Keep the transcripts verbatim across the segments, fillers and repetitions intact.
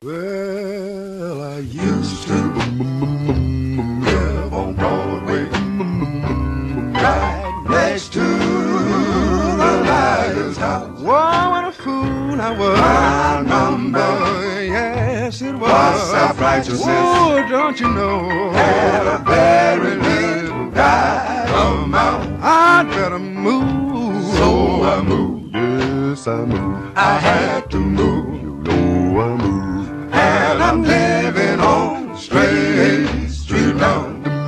Well, I used to live on Broadway, right next to the Liger's house. Whoa, what a fool I was. My number, yes, it was. was self-righteousness. Oh, don't you know? Had a very little right amount. I'd better move. So I moved. Yes, I moved. I had to move. You know I moved. And I'm living on Straight Street now.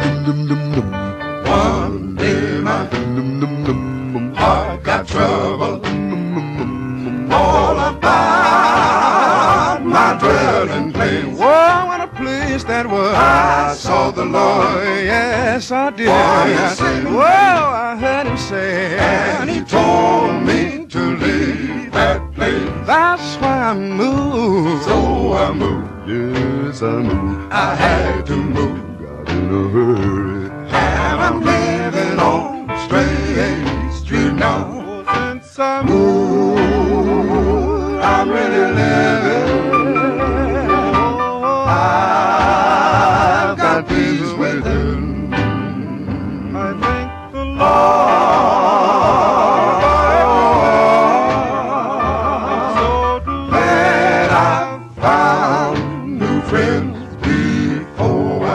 One day my heart got trouble. All about my dwelling place. Whoa, what a place that was. I saw the Lord. Yes, I did. Oh, yes, sir. Whoa, I heard him say. And he told me to leave that place. That's why I moved. So I moved. Yes, I moved. I had to move. Got in a hurry. And I'm living on Straight Street now. Since I moved, I'm really living. I've got peace within. I thank the Lord. So do That I found new friends before I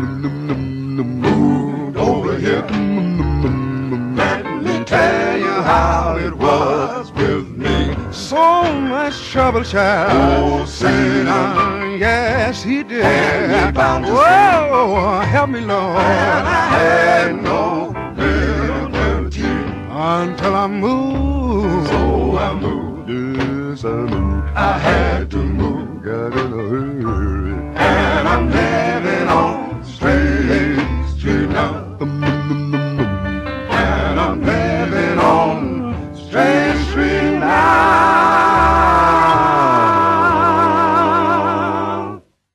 moved over here. Let me tell you how it was with me. so much trouble, child. Oh, Satan, Yes, he did. And he bound to Whoa, help me, Lord. and I had no liberty. Until I moved. So I moved. Yes, I moved. I had